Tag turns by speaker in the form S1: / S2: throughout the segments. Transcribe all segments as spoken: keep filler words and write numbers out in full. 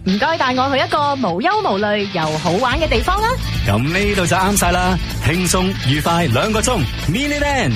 S1: 唔該帶我去一個無憂無慮又好玩嘅地方啦。
S2: 咁呢度就啱晒啦，輕鬆愉快兩個鐘 Miniland。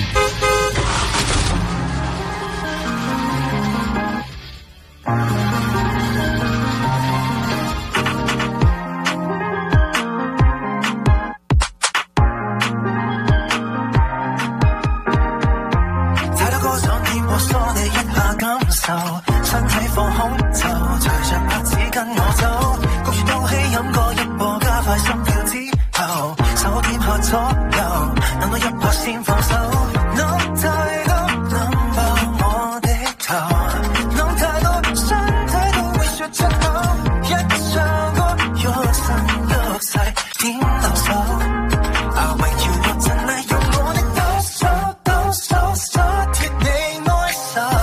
S3: 身體放空就隨着拍子跟我走，焗住鬥氣飲過一波加快心跳之後，手點下左右，等到一拍先放手。諗太多諗爆我的頭，諗太多身體都會說出口，一唱歌喐身喐勢點留守。I wake you up tonight，用我的抖手抖手手脫你愛手。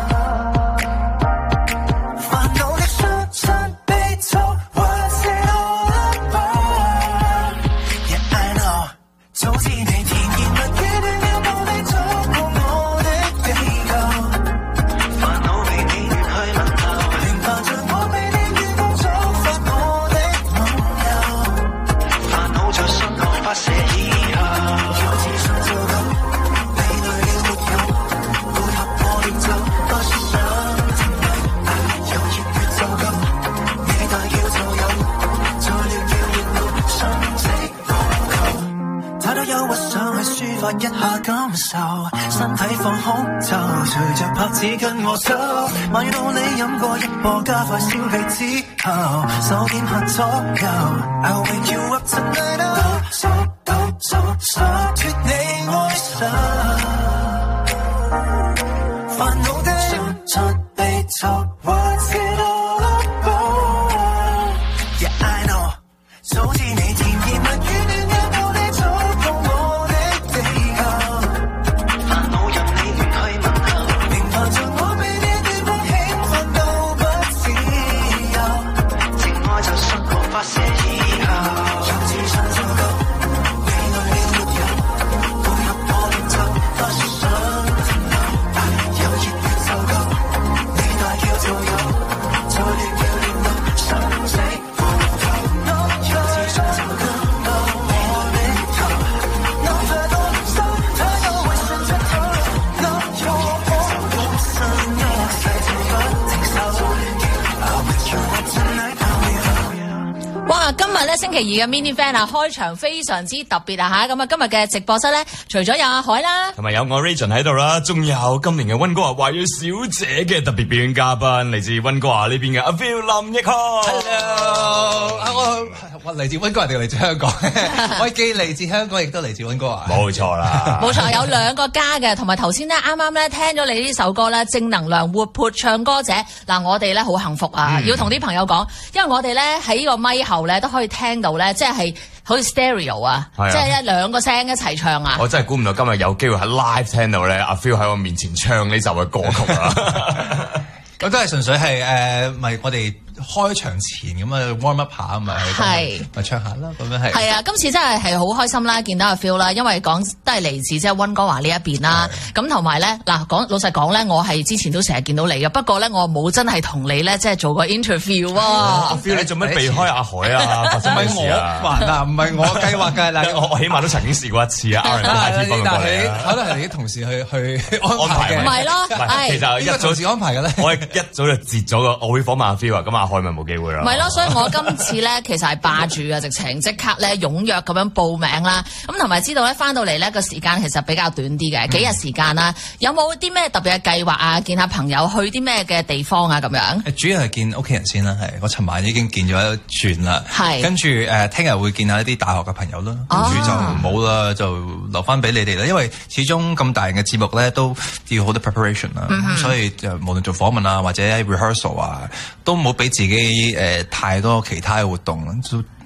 S3: 一下感受，身體放空就隨着拍子跟我走，萬遇到你飲過一波加快消氣之後，手點下左右 I'll wake you up tonight， 抖手抖手手脫你愛手，煩惱的說出悲愁 What's it all about Yeah I know 早知你甜言蜜語亂有道理觸碰我的地球，煩惱任你亂去問候，明白着我被你對方興奮到不自由，情愛就信我發射以後，有自信就夠，你愛了沒有，配合我練就不想停留，有熱血就夠，你大叫就有，再亂要練到生死無求，有自信就夠到我的頭，諗太多心太多會信出口，諗錯我用心一世就不停受，I'll make you up tonight I'll be home。
S4: 哇！今日咧星期二嘅 Mini Fan 啊，開場非常之特別啊嚇！咁啊，今日嘅直播室咧，除咗有阿海啦，
S5: 同埋有我 Region 喺度啦，仲有今年嘅溫哥華華裔小姐嘅特別表演嘉賓，嚟自溫哥華呢邊嘅阿 Phil 林奕匡。
S6: Hello，我我嚟自溫哥華定嚟自香港？我既嚟自香港，亦都嚟自溫哥華。
S5: 冇錯啦，
S4: 冇錯，有兩個家嘅，同埋頭先咧，啱啱咧聽咗你呢首歌咧，正能量活潑唱歌者。嗱，我哋咧好幸福啊，
S5: 嗯、
S4: 要同啲朋友講，因為我哋咧喺呢個咪後咧都可以聽到咧，即係好似 stereo 啊，
S5: 啊
S4: 即係一兩個聲一齊唱啊。
S5: 我真係估唔到今日有機會喺 live 聽到咧，阿 Phil 喺我面前唱呢首嘅歌曲啊！
S6: 咁都係純粹係誒，咪、呃、我哋開場前咁啊 warm up 下啊嘛，係咪唱下啦？咁樣係。係
S4: 啊，今次真係係好開心啦，見到阿 Phil 啦，因為講都係嚟自即係溫哥華呢一邊啦。咁同埋咧，嗱講老實講咧，我係之前都成日見到你嘅，不過咧我冇真係同你咧即係做過 interview 喎。
S5: 阿 Phil 你做乜避開阿海啊？發生咩事啊？
S6: 嗱唔係我計劃㗎，嗱
S5: 我我起碼都曾經試過一次啊。R and B 幫過你啊，
S6: 可能係你啲同事去去安排嘅。
S4: 唔係咯，
S5: 其實一早
S6: 時安排嘅咧，
S5: 我係一早就截咗個，我會訪問阿 Phil 啊，咁阿海咪冇機會啦。
S4: 唔係咯，所以我今次咧其實係霸住嘅，直情即刻咧踴躍咁樣報名啦。咁同埋知道咧翻到嚟咧個時間其實比較短啲嘅，幾日時間啦。有冇啲咩特別嘅計劃啊？見下朋友，去啲咩嘅地方啊？咁樣。
S6: 主要係見屋企人先啦，係我尋晚已經見咗一轉啦。係。跟住誒，聽日會見下一啲大學嘅朋友啦。跟住就冇啦，就留翻俾你哋啦。因為始終咁大型嘅節目咧，都要好多 preparation 啦。咁所以就無論做訪問啊，或者 rehearsal 啊，都冇俾自己誒、呃、太多其他嘅活動，都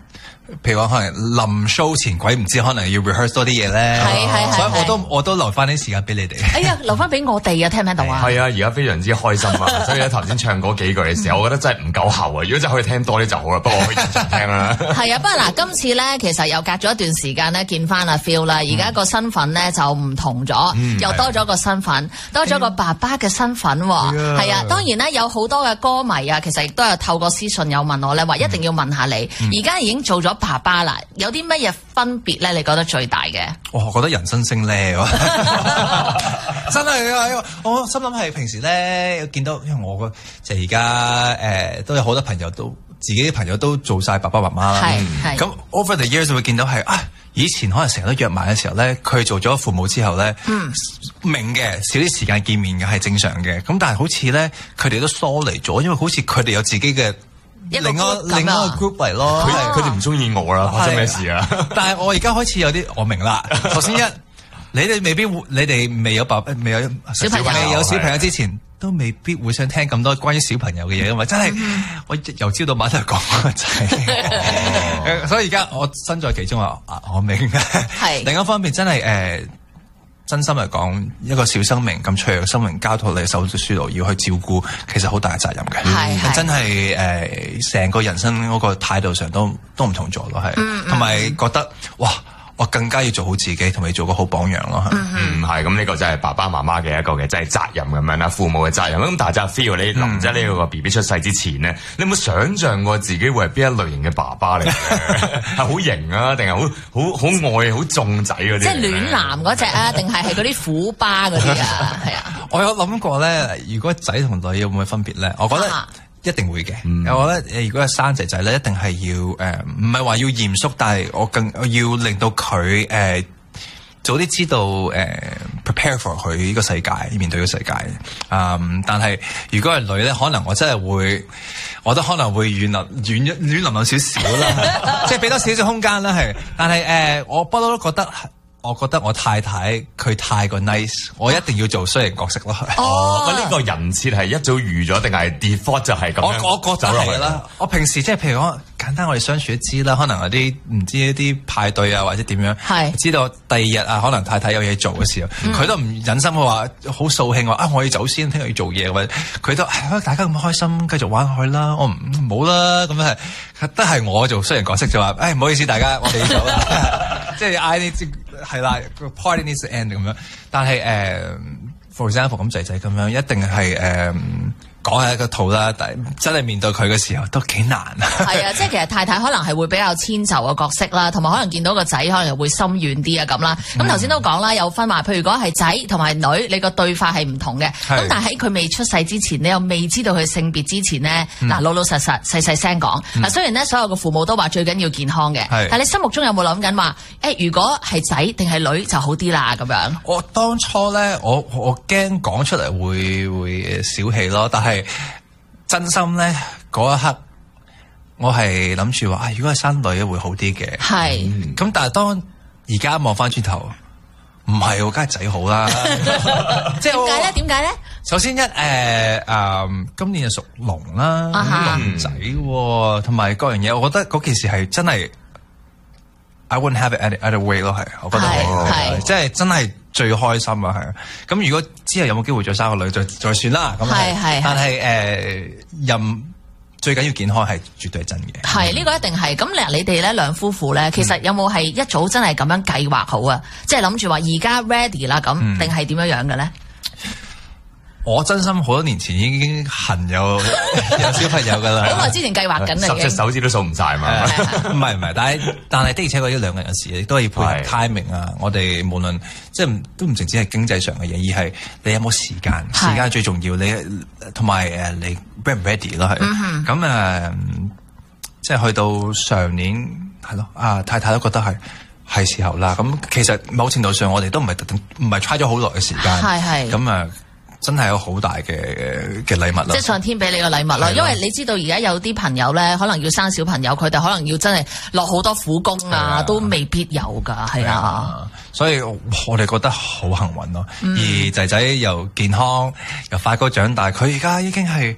S6: 譬如講可能臨 show 前鬼唔知可能要 rehearse 多啲嘢咧，
S4: 係係係，
S6: 所以我都我都留翻啲時間俾你哋。
S4: 哎呀，留翻俾我哋啊，聽唔聽到啊？
S5: 係啊，而家非常之開心啊！所以咧頭先唱嗰幾句嘅時候，我覺得真係唔夠喉啊！如果真係可以聽多啲就好啦，不過我可以現場聽啦。係
S4: 啊，不過嗱，今次咧其實又隔咗一段時間咧見翻阿 Phil 啦，而家個身份咧就唔同咗，嗯、又多咗個身份，多咗個爸爸嘅身份喎。係啊，當然咧有好多嘅歌迷啊，其實亦都有透過私信有問我咧，話一定要問下你，而家、嗯、已經做咗爸爸啦。有啲乜嘢分別咧？你覺得最大嘅？我
S6: 覺得人生升咧，真係啊！我心諗係平時咧見到，因為我個即係而家誒都有好多朋友都自己啲朋友都做晒爸爸媽媽啦。係係咁 over the years 就會見到係啊，以前可能成日都約埋嘅時候咧，佢做咗父母之後咧，嗯、明嘅少啲時間見面嘅係正常嘅。咁但係好似咧，佢哋都疏離咗，因為好似佢哋有自己嘅。另外另一個 group 嚟咯，
S5: 佢佢哋唔中意我啦，發生咩事啊？
S6: 但係我而家開始有啲我明啦。首先一，你哋未必會，你哋未有爸爸，未有
S4: 小朋友，
S6: 未有小朋友之前，都未必會想聽咁多關於小朋友嘅嘢，因為真係我由朝到晚都係講真係。所以而家我身在其中啊，我明。係另一方面真係誒。真心嚟講，一個小生命咁脆弱嘅生命交到你手書度要去照顧，其實好大嘅責任嘅。係係真係誒，成、呃、個人生嗰個態度上都都唔同咗咯，係。同埋、嗯嗯、覺得哇！我更加要做好自己，同埋做個好榜樣咯。
S5: 嗯，係咁呢個真係爸爸媽媽嘅一個嘅真係責任咁樣啦，父母嘅責任。咁但係就 feel 你臨即呢個 B B 出世之前咧，你有冇想象過自己會係邊一類型嘅爸爸嚟嘅？係好型啊，定係好好好愛好縱仔嗰啲？即係
S4: 暖男嗰隻啊，定係係嗰啲虎爸嗰啲啊？係啊。
S6: 我有諗過咧，如果仔同女有冇分別咧？我覺得。一定會嘅，嗯、我覺得誒，如果係生仔仔咧，一定係要誒，唔係話要嚴肅，但係我更我要令到佢誒、呃、早啲知道誒、呃、prepare for 佢呢個世界，面對個世界。嗯，但係如果係女咧，可能我真係會，我覺得可能會軟腍軟軟腍腍少少啦，即係俾多少少空間啦，係。但係誒、呃，我不嬲都覺得。我覺得我太太佢太過 nice，我一定要做衰人角色咯。
S5: 哦，咁呢個人設係一早預咗定係 default 就係咁樣？
S6: 我我覺得係啦。我平時即係譬如講簡單，我哋相處都知啦。可能有啲唔知一啲派對啊，或者點樣，係知道第二日啊，可能太太有嘢做嘅時候，佢、嗯、都唔忍心嘅話，好掃興話啊，我要走先，聽日要做嘢，或者佢都係大家咁開心，繼續玩下去啦。我唔冇啦，咁樣係都係我做衰人角色就話，誒、哎、唔好意思，大家我哋要走啦，即係嗌你。係啦，個 party needs to end 咁樣，但係誒、uh, ，for example 咁仔仔咁樣，一定係誒。Uh, 講係一個套啦，但係真係面對佢嘅時候都幾難啊！
S4: 係啊，即係其實太太可能係會比較遷就嘅角色啦，同埋可能見到個仔可能又會心軟啲啊咁啦。咁頭先都講啦，有分話，譬如如果係仔同埋女，你個對法係唔同嘅。咁是但係喺佢未出世之前，你又未知道佢性別之前呢，嗱、嗯、老老實實細細聲講。嗱、嗯、雖然呢，所有嘅父母都話最緊要健康嘅，是但係你心目中有冇諗緊話，誒、欸、如果係仔定係女就好啲啦咁樣？
S6: 我當初咧，我我驚講出嚟會會小氣咯，但係。真心咧嗰一刻，我係諗住話，啊，如果係生女會好啲嘅。係是。咁、嗯、但係當而家望翻轉頭，唔係，梗係仔好啦。
S4: 即係點解咧？點解咧？
S6: 首先一誒誒、呃呃，今年係屬龍啦，龍、uh huh. 仔、啊，同埋各樣嘢，我覺得嗰件事係真係 I wouldn't have it any other way 咯，係，我覺得係，即係真係。最開心啊，係啊！咁如果之後有冇機會再生個女，再再算啦。咁係係，但係誒，任最緊要健康係絕對係真嘅。
S4: 係呢個一定係。咁嗱，你哋咧兩夫婦咧，其實有冇係一早真係咁樣計劃好啊？即係諗住話而家 ready 啦，咁定係點樣樣嘅咧？
S6: 我真心好多年前已經恨有有小朋友噶啦，
S4: 好耐之前計劃緊嚟嘅，
S5: 十隻手指都數唔晒嘛。
S6: 唔係唔係，但係但係的而且確呢兩個人嘅事，亦都係要配合 timing 啊。我哋無論即係都唔淨止係經濟上嘅嘢，而係你有冇時間，時間最重要。你同埋誒你 ready 唔 ready 咯，係咁誒，即係去到上年係咯，啊太太都覺得係係時候啦。咁其實某程度上我哋都唔係特登，唔係 try 咗好耐嘅時間，係係咁啊。真係有好大嘅嘅禮物咯，
S4: 即係上天俾你個禮物咯。的因為你知道而家有啲朋友咧，可能要生小朋友，佢哋可能要真係落好多苦功啊，的都未必有㗎，係啊。
S6: 所以我哋覺得好幸運咯。嗯、而仔仔又健康又快高長大，佢而家已經係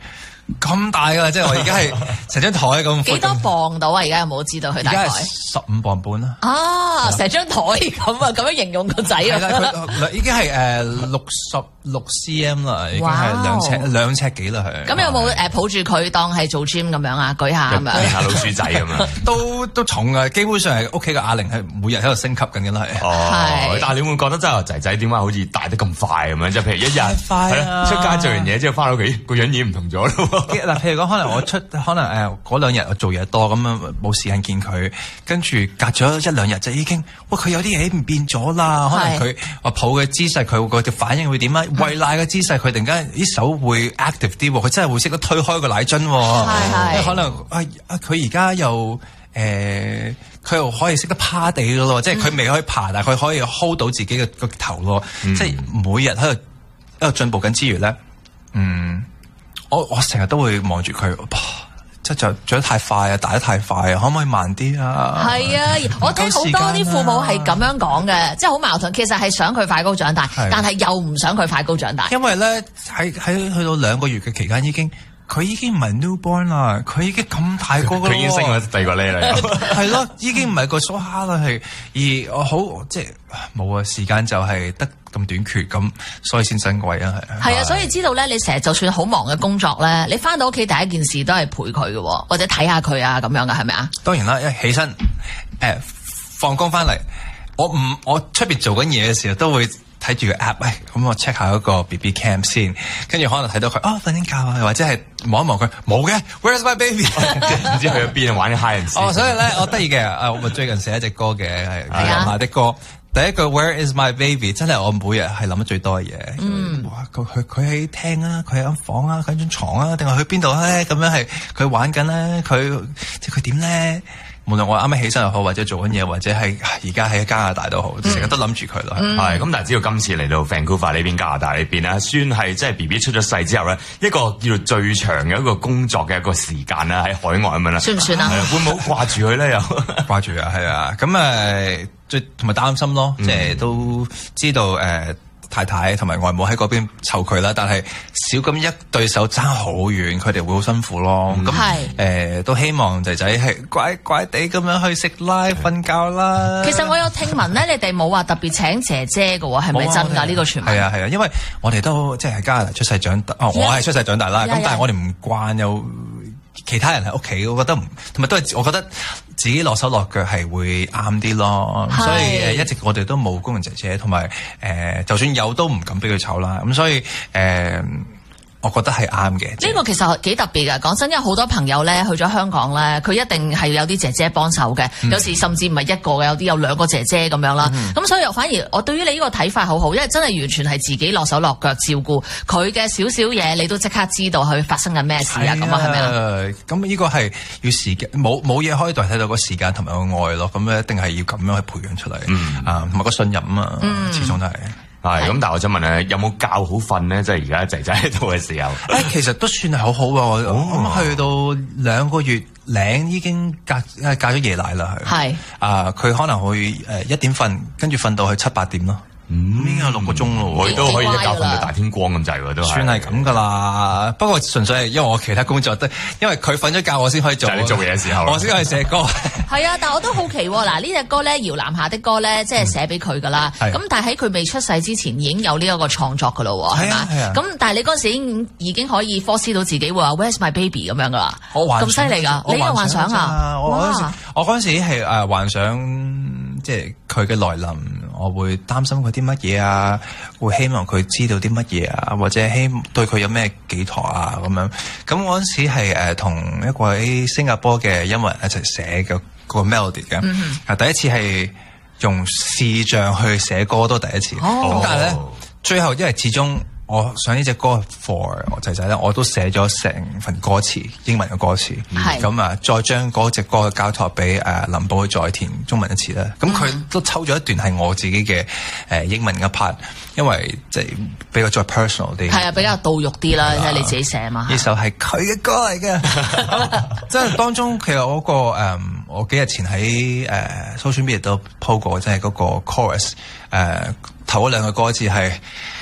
S6: 咁大㗎，即係我而家係成張台咁。
S4: 幾多磅到啊？而家有冇知道佢大概？
S6: 而家係十五磅半啦。
S4: 啊，成張台咁啊，咁樣形容個仔啊！
S6: 佢已經係誒六十六 cm 啦，已經係兩尺兩尺幾啦，係。
S4: 咁有冇誒抱住佢當係做 gym 咁樣啊？舉下咁樣，
S5: 舉下老鼠仔咁樣。
S6: 都都重啊！基本上係屋企嘅啞鈴係每日喺度升級緊嘅啦，係。
S5: 哦，但係你會覺得真係仔仔點解好似大得咁快咁樣？即係譬如一日係啦，出街做完嘢之後翻到屋企個樣已經唔同咗咯。
S6: 嗱，譬如講可能我出可能誒嗰兩日我做嘢多咁樣冇時間見佢，跟住隔咗一兩日就已經，哇佢有啲嘢唔變咗啦。可能佢話抱嘅姿勢，佢個反應會點啊？餵奶嘅姿勢，佢突然間啲手會 active 啲，佢真係會識得推開個奶樽。係係，可能啊啊佢而家又誒，佢又可以識得趴地嘅咯，即係佢未可以爬，但係佢可以 hold 到自己嘅個頭咯。即係每日喺度喺度進步緊之餘咧，嗯。我我成日都會望住佢，即係長長得太快啊，大得太快啊，可唔可以慢啲啊？係
S4: 啊，我聽好多啲父母係咁樣講嘅，即係好矛盾。其實係想佢快高長大，但係又唔想佢快高長大。
S6: 因為咧喺喺去到兩個月嘅期間已經。佢已經唔係 newborn 啦，佢已經咁大個啦，
S5: 佢已經升咗第二個 level 啦，
S6: 係咯，已經唔係個蘇蝦啦，係而我好即係冇啊，時間就係得咁短缺，咁所以先珍貴啊，係。
S4: 係啊，所以知道咧，你成日就算好忙嘅工作咧，你翻到屋企第一件事都係陪佢嘅，或者睇下佢啊咁樣嘅，係咪啊？
S6: 當然啦，一起身誒放工翻嚟，我唔我出邊做緊嘢嘅時候都會。睇住個 app，誒咁我 check 下嗰個 B B cam 先，跟住可能睇到佢哦瞓緊覺啊，或者係望一望佢冇嘅 ，Where's my baby？
S5: 唔知去咗邊啊，玩啲 high and seek。
S6: 哦，所以咧我得意嘅，啊我咪最近寫一隻歌嘅係阿嫲的歌，第一句 Where is my baby？ 真係我每日係諗得最多嘅嘢。嗯，哇佢佢佢喺廳啊，佢喺間房啊，佢喺張床啊，定係去邊度咧？咁樣係佢玩緊咧，佢即係佢點咧？無論我啱啱起身又好，或者做緊嘢，或者係而家喺加拿大都好，成日、嗯、都諗住佢咯。
S5: 係咁、嗯，但係知道今次嚟到 Vancouver 呢邊加拿大呢邊咧，算係即係 B B 出咗世之後咧，一個叫做最長嘅一個工作嘅一個時間啦，喺海外咁樣啦。
S4: 算唔算啊？
S5: 會唔會好掛住佢咧？又
S6: 掛住啊，係啊。咁誒，最同埋擔心咯，即係都知道誒。呃太太同埋外母喺嗰邊湊佢啦，但係少咁一對手爭好遠，佢哋會好辛苦咯。咁誒、嗯呃、都希望仔仔係乖乖地咁樣去食啦、瞓覺啦。
S4: 其實我有聽聞咧，你哋冇話特別請姐姐嘅喎，係咪真㗎？呢、啊、個傳聞係
S6: 啊係啊，因為我哋都即係喺加拿大出世長大，哦，我係出世長大啦。咁 Yeah, 但係我哋唔慣有其他人喺屋企，我覺得唔同埋都係我覺得自己落手落腳係會啱啲咯，是所以誒、呃、一直我哋都冇工人姐姐，同埋誒就算有都唔敢俾佢湊啦，咁所以誒。呃我覺得係啱嘅。呢個
S4: 其實幾特別嘅。講真，因為好多朋友咧去咗香港咧，佢一定係有啲姐姐幫手嘅，嗯、有時甚至唔係一個嘅，有啲有兩個姐姐咁樣啦。咁、嗯、所以又反而我對於你呢個睇法好好，因為真係完全係自己落手落腳照顧佢嘅少少嘢，你都即刻知道佢發生緊咩事啊？咁啊係咪啊？
S6: 咁呢個係要時間，冇冇嘢可以代替到個時間同埋個愛咯。咁咧一定係要咁樣去培養出嚟、嗯、啊，同埋個信任啊，嗯、始終都係。
S5: 係咁，但係我想問咧，有冇覺好瞓咧？即係而家仔仔喺度嘅時候，
S6: 誒，其實都算係好好啊！咁去到兩個月零已經隔誒隔咗夜奶啦，係係啊，佢可能會誒一點瞓，跟住瞓到去七八點咯。嗯，已經有六個鐘咯，
S5: 我都可以一覺瞓到大天光咁滯喎，都
S6: 算係咁噶啦。不過純粹係因為我其他工作都，因為佢瞓咗覺，我先可以做。
S5: 就係你做嘢嘅時候，
S6: 我先可以寫歌。
S4: 係啊，但係我都好奇喎。嗱，呢隻歌咧，搖籃下的歌咧，即係寫俾佢噶啦。咁但係喺佢未出世之前，已經有呢一個創作噶啦，係嘛？咁但係你嗰陣時已經已經可以 force 到自己話 Where's my baby 咁樣噶啦。咁犀利㗎！你有幻想啊？
S6: 我嗰陣時，我嗰陣時係誒幻想，即係佢嘅來臨。我會擔心佢啲乜嘢啊，會希望佢知道啲乜嘢啊，或者希對佢有咩寄託啊咁樣。咁我嗰陣時係誒同一位新加坡嘅音樂人一齊寫嘅個 melody 嘅，啊、mm hmm. 第一次係用視像去寫歌都第一次。咁、oh. 但係咧最後因為始終我想呢隻歌 for 我仔仔咧，我都寫咗成份歌詞，英文嘅歌詞。咁啊、mm，hmm. 再將嗰隻歌交託俾誒林寶去再填中文一次啦。咁佢都抽咗一段係我自己嘅誒英文嘅 part，因為即係比較再 personal 啲。係啊，
S4: 比較到肉啲啦，即係、啊、你自己寫嘛。
S6: 呢首係佢嘅歌嚟嘅，即係當中其實我、嗰個誒、嗯，我幾日前喺誒 social media 都 po 過，即係嗰個 chorus 誒、呃、頭嗰兩個歌詞係。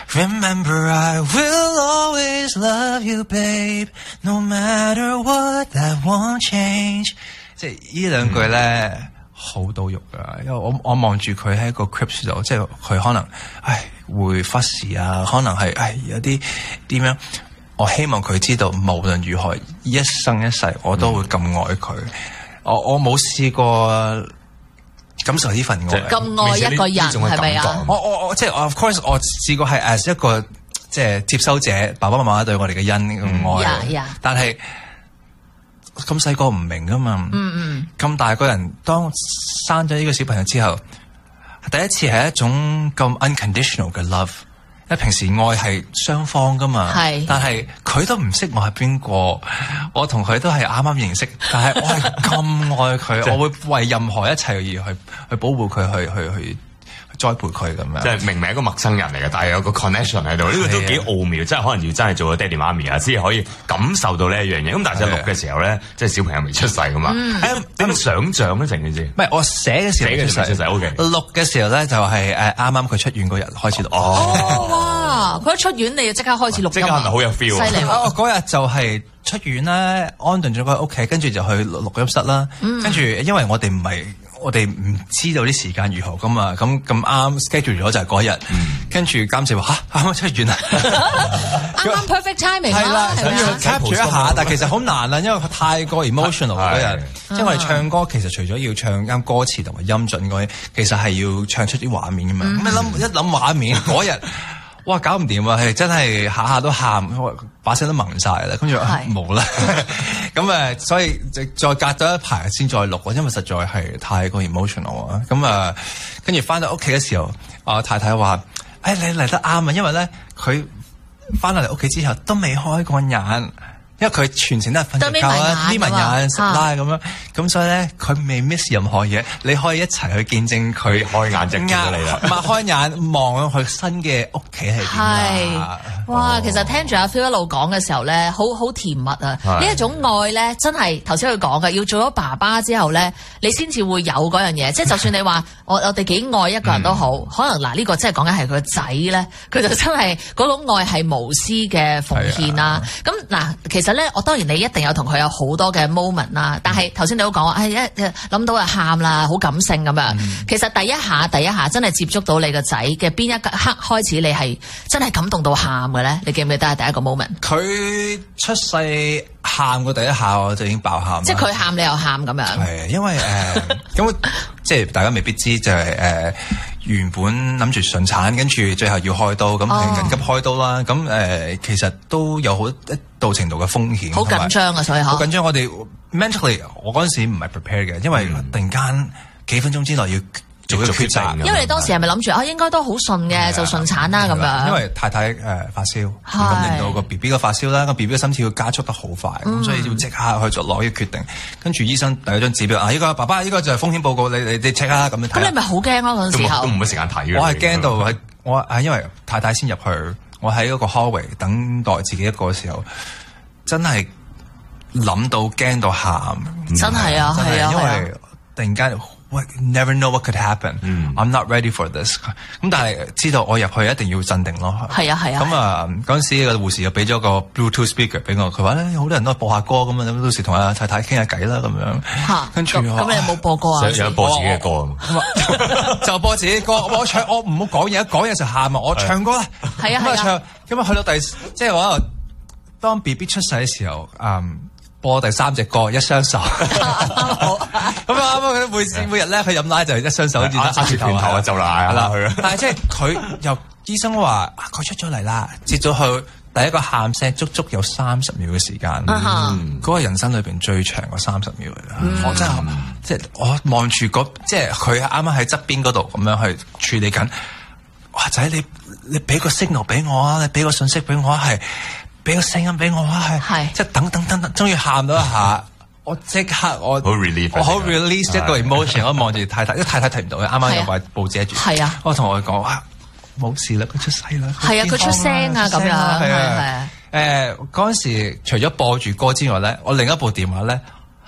S6: Remember I will always love you, babe, no matter what, that won't change。即係呢兩句咧好到肉噶，因為我我望住佢喺個 crypt 度，即係佢可能唉會忽視啊，可能係唉有啲點樣。我希望佢知道，無論如何，一生一世我都會咁愛佢。嗯、我我冇試過感受呢份愛，
S4: 咁愛一個人係咪啊？
S6: 我我我即係 of course 我試過係 as 一個即係接收者，爸爸媽媽對我哋嘅恩咁愛，
S4: 嗯、yeah, yeah.
S6: 但係咁細個唔明噶嘛，嗯嗯，咁大個人當生咗呢個小朋友之後，第一次係一種咁 unconditional 嘅 love。因為平時愛係雙方噶嘛，是但係佢都唔識我係邊個，我同佢都係啱啱認識，但係我係咁愛佢，我會為任何一切而去去保護佢，去去去栽培佢咁樣。
S5: 即係明明係一個陌生人嚟嘅，但係有個 connection 喺度，呢個都幾奧妙，即係可能要真係做咗爹哋媽咪啊，先可以感受到呢一樣嘢。咁但係就錄嘅時候咧，即係小朋友未出世噶嘛，點樣想像咧成件事？
S6: 唔係我寫嘅時候
S5: 寫嘅時候出世 OK，
S6: 錄嘅時候咧就係誒啱啱佢出院嗰日開始錄。
S4: 哦哇！佢一出院你就即刻開始錄音，
S5: 即刻係咪好有 feel？
S4: 犀利！
S6: 我嗰日就係出院啦，安頓咗佢屋企，跟住就去錄音室啦。跟住因為我哋唔係。我哋唔知道啲時間如何噶嘛，咁咁啱 schedule 咗就係嗰日，跟住監製話嚇啱啱出院啊，
S4: 啱啱 perfect timing
S6: 係啦，
S4: 想
S6: 要 capture 一下，但係其實好難啊，因為佢太過 emotional 嗰日，即係我哋唱歌其實除咗要唱啱歌詞同埋音準嗰啲，其實係要唱出啲畫面㗎嘛，咁你諗一諗畫面嗰日。哇！搞唔掂啊，係真係下下都喊，把聲都蒙晒啦，跟住冇啦。咁誒，所以再隔咗一排先再錄，因為實在係太過 emotional 啊。咁啊，跟住翻到屋企嘅時候，我太太話：誒、哎、你嚟得啱啊，因為咧佢翻到嚟屋企之後都未開過眼。因為佢全程都係瞓覺啦，眯埋眼食啦咁樣，咁所以咧佢未 miss 任何嘢，你可以一齊去見證佢
S5: 開眼睛見到你啦，
S6: 擘開眼望佢新嘅屋企係點啊！
S4: 哇，其實聽住阿 Phil 一路講嘅時候咧，好好甜蜜啊！呢一種愛咧，真係頭先佢講嘅，要做咗爸爸之後咧，你先至會有嗰樣嘢。即係就算你話我我哋幾愛一個人都好，可能嗱呢個真係講緊係佢個仔咧，佢就真係嗰種愛係無私嘅奉獻啦。咁嗱，其實咧，我當然你一定有同佢有好多嘅 moment 啦。但係頭先你都講話，係一諗到就喊啦，好感性咁樣。其實第一下第一下真係接觸到你個仔嘅邊一刻開始，你係真係感動到喊嘅咧？你記唔記得係第一個 moment？
S6: 佢出世喊過第一下我就已經爆喊，
S4: 即係佢喊你又喊咁樣。
S6: 係因為誒咁即係大家未必知就係、是、誒、呃、原本諗住順產，跟住最後要開刀，咁係緊急開刀啦。咁誒、呃、其實都有好一度程度嘅風險，
S4: 好緊張啊！所以
S6: 好緊張。我哋 mentally 我嗰陣時唔係 prepare 嘅，因為突然間幾分鐘之內要做一個抉擇。
S4: 因為你當時係咪諗住啊應該都好順嘅就順產啦咁樣？
S6: 因為太太誒、呃、發燒，咁令到個 B B 嘅發燒啦，個 B B 嘅心跳加速得好快，咁、嗯、所以要即刻去做攞呢個決定。跟住醫生遞咗張指標啊，呢、這個爸爸呢、這個就係風險報告，你你你 check 啦咁樣睇。
S4: 咁你咪好驚咯嗰陣時候，
S5: 都冇乜時間睇。
S6: 我係驚到喺我啊，因為太太先入去，我喺嗰個 hallway 等待自己一個嘅時候，真係諗到驚到喊，
S4: 真係啊，係啊，
S6: 因為突然間。Never know what could happen.、嗯、I'm not ready for this. 咁但係知道我入去一定要鎮定咯。
S4: 係啊係啊。
S6: 咁啊嗰陣時個護士又俾咗個 Bluetooth speaker 俾我，佢話咧好多人都播下歌咁啊，到時同阿太太傾下偈啦咁樣。嚇、啊！跟住咁你有冇
S4: 播歌啊？
S5: 有播自己嘅歌
S6: 就播自己嘅歌。我唱我唔好講嘢，一講嘢就喊啊！我唱歌啦。
S4: 係啊係啊。
S6: 唱咁啊去到第即係我當 B B 出世嘅時候，嗯。播第三隻歌，一雙手。咁啊啱啊！佢每次每日咧，佢飲奶就係一雙手，好似
S5: 握住拳頭啊，就奶啊佢啊。
S6: 但係即係佢又醫生話佢出咗嚟啦，接咗佢第一個喊聲，足足有三十秒嘅時間。嗰個人生裏邊最長嘅三十秒嚟啦。我真係即係我望住嗰即係佢啱啱喺側邊嗰度咁樣去處理緊。哇仔，你你俾個 signal 俾我啊！你俾個信息俾我係。俾個聲音俾我啊，係，即係等等等等，終於喊到一下，我即刻我
S5: 好 relief，
S6: 我好 release 一個 emotion，我望住太太，因為太太睇唔到嘅，啱啱有塊布遮住，
S4: 係啊，
S6: 我同我講哇，冇事啦，佢出世啦，
S4: 係啊，佢出聲啊咁樣，係啊係啊，
S6: 誒嗰陣時除咗播住歌之外咧，我另一部電話咧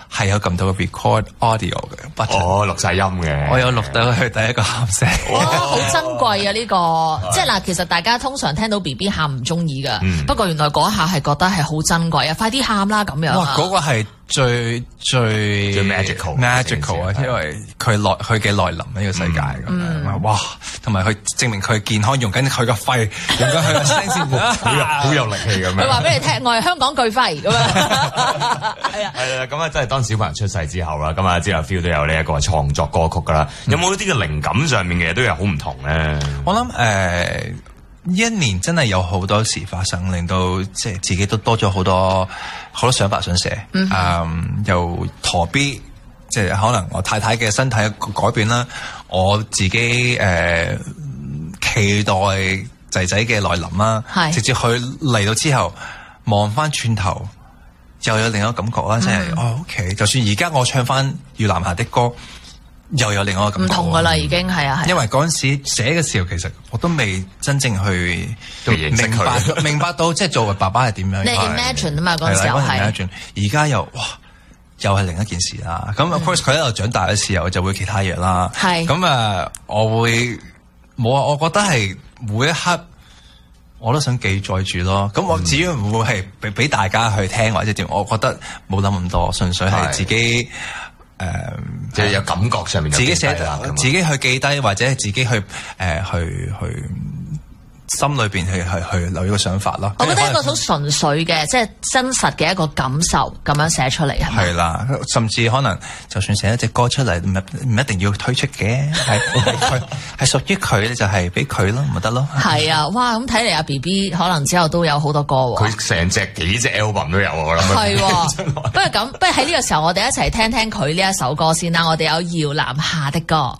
S6: 係有撳到個 record audio 嘅 button，
S5: 哦，錄晒音嘅，
S6: 我有錄到佢第一個喊聲。
S4: 哇，好珍貴啊！呢、這個即係嗱，其實大家通常聽到 B B 喊唔中意噶，嗯、不過原來嗰下係覺得係好珍貴啊！快啲喊啦咁樣。
S6: 哇，嗰、那個係最最
S5: 最 magical
S6: magical 啊，因為佢內佢嘅來臨呢個世界咁、嗯、樣，哇！同埋佢證明佢健康，用緊佢個肺，用緊佢個聲先，好有好有力氣咁樣。
S4: 佢話俾你聽，我係香港巨肺咁樣。
S5: 係啊，係啦，咁啊，真係當小朋友出世之後啦，咁啊之後 feel 都有呢一個創作歌曲噶啦。嗯、有冇一啲嘅靈感上面嘅嘢都有好唔同咧？
S6: 我諗誒，呢、呃、一年真係有好多事發生，令到即係自己都多咗好多好多想法想寫。嗯，嗯，由陀 B， 即係可能我太太嘅身體改變啦，我自己誒、呃、期待仔仔嘅來臨啦，係直接佢嚟到之後望翻轉頭。又有另一個感覺啦，即係、嗯、哦，OK。就算而家我唱翻《越南下的歌》，又有另一個感覺。唔
S4: 同噶啦，已經係啊，係。
S6: 因為嗰陣時寫嘅時候，其實我都未真正去明白明白到，即係作為爸爸係點樣。
S4: 你 imagine 啊嘛，嗰陣時候係。
S6: 而家又哇，又係另一件事啦。咁 of course 佢喺度長大嘅時候，就會其他嘢啦。係。咁啊，我會冇啊，我覺得係每一刻。我都想記載住咯，咁我至於會唔會係俾俾大家去聽或者點？我覺得冇諗咁多，純粹係自己誒，
S5: 即係有感覺上面
S6: 自己寫，自己去記低或者係自己去誒、呃、去去。心裏邊去去去留呢個想法咯。
S4: 我覺得一個好純粹嘅，即係真實嘅一個感受咁樣寫出嚟係咪？
S6: 係啦，甚至可能就算寫一隻歌出嚟，唔唔一定要推出嘅，係佢係屬於佢咧，就係俾佢咯，咪得咯。
S4: 係啊，哇！咁睇嚟阿 B B 可能之後都有好多歌喎。
S5: 佢成隻幾隻 album 都有我諗。
S4: 係喎，不如咁，不如喺呢個時候我哋一齊聽聽佢呢一首歌先啦。我哋有搖籃下的歌。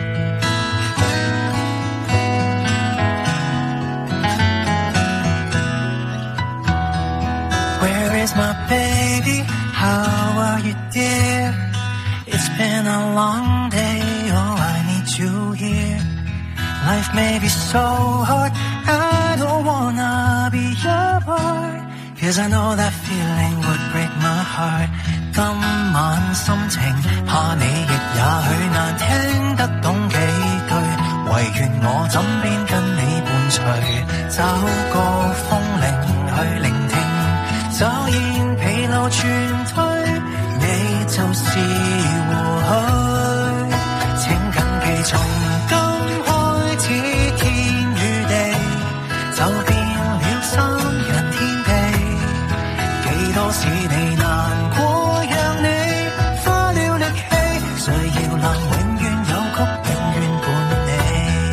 S3: My baby, how are you, dear? It's been a long day, oh, I need you here. Life may be so hard, I don't wanna be your boy, cause I know that feeling would break my heart. 今晚心情，怕你亦也許難聽得懂幾句，唯願我枕邊跟你伴隨，找個風鈴去聆聽。早已疲勞全退，你就是和煦。請緊記，從今開始，天與地就變了三人天地。幾多事你難過，讓你花了力氣，誰搖籃永遠有曲，永遠伴你。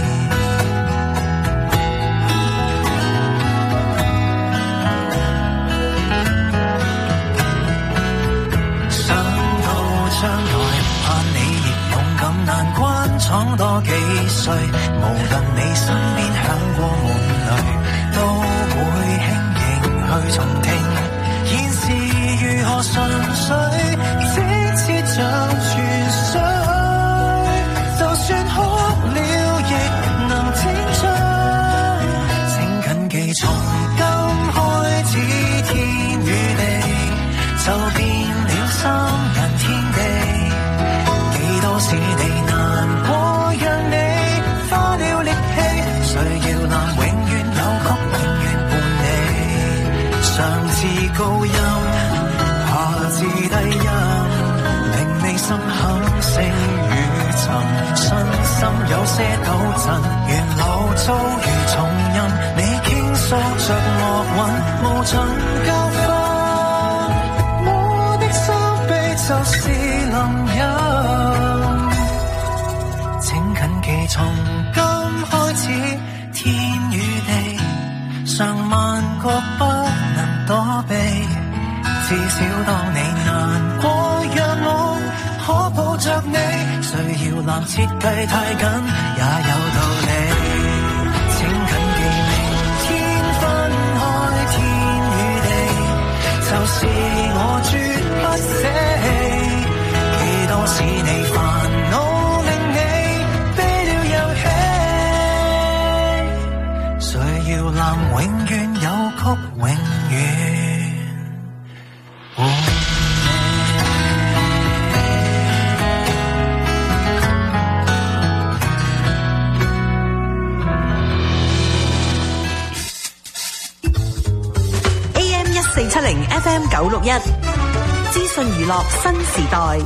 S3: 闖多幾歲，無論你身邊響過門雷，都會輕盈去重聽。現時如何純粹，即使像泉水，就算哭了亦能清醉。請緊記，從今開始，天與地就變了三人天地。幾多事你難過，讓你花了力氣，誰搖籃永遠有曲，永遠伴你。上至高音，下至低音，令你心肯升與沉，身心有些抖震，沿路遭遇重任，你傾訴着樂韻，無盡教訓。我的心悲就是林蔭。從今開始，天與地尚萬個不能躲避，至少當你難過，讓我可抱着你。誰搖籃設計太緊，也有道理。請緊記，明天分開，天與地就是我絕不捨。幾多事你煩惱，搖籃永遠有曲，永遠伴你。
S7: 九六一，資訊娛樂新時代，